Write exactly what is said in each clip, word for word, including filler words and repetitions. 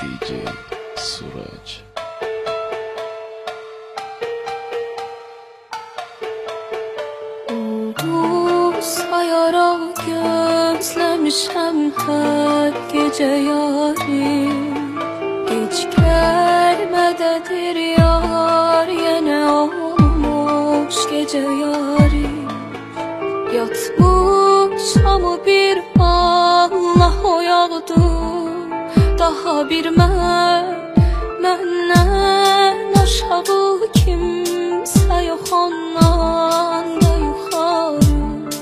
D J Suraj. Sayara gözlemişem her gece yarim. Geç gelmededir yar, yine olmuş gece yarim. Yatmışam bir Allah oyadı, daha bir mən, məndən aşağı kimsə yox, ondan da yuxarı.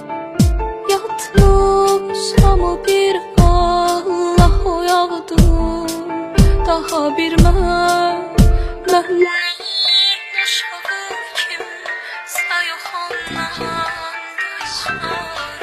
Yatmışam bir Allah oyadı, daha bir mən, məndən aşağı kimsə yox, ondan da yuxarı.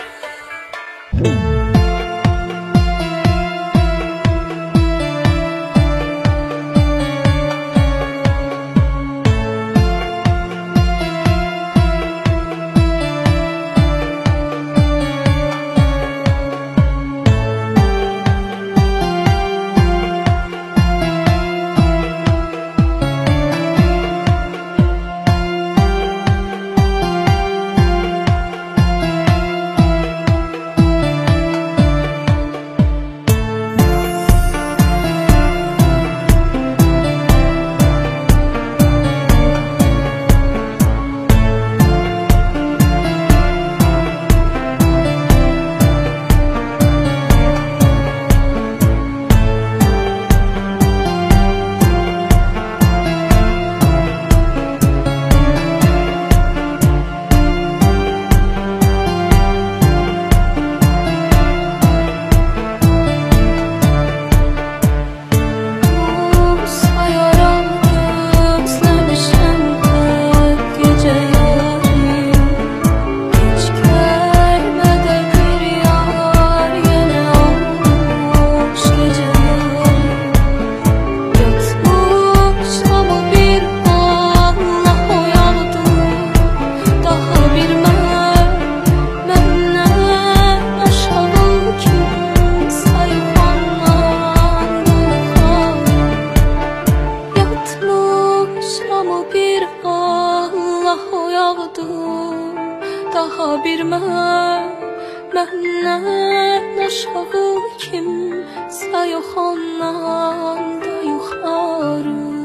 Daha bir mən, məndən aşağı kimsə yox, ondan da yuxarı.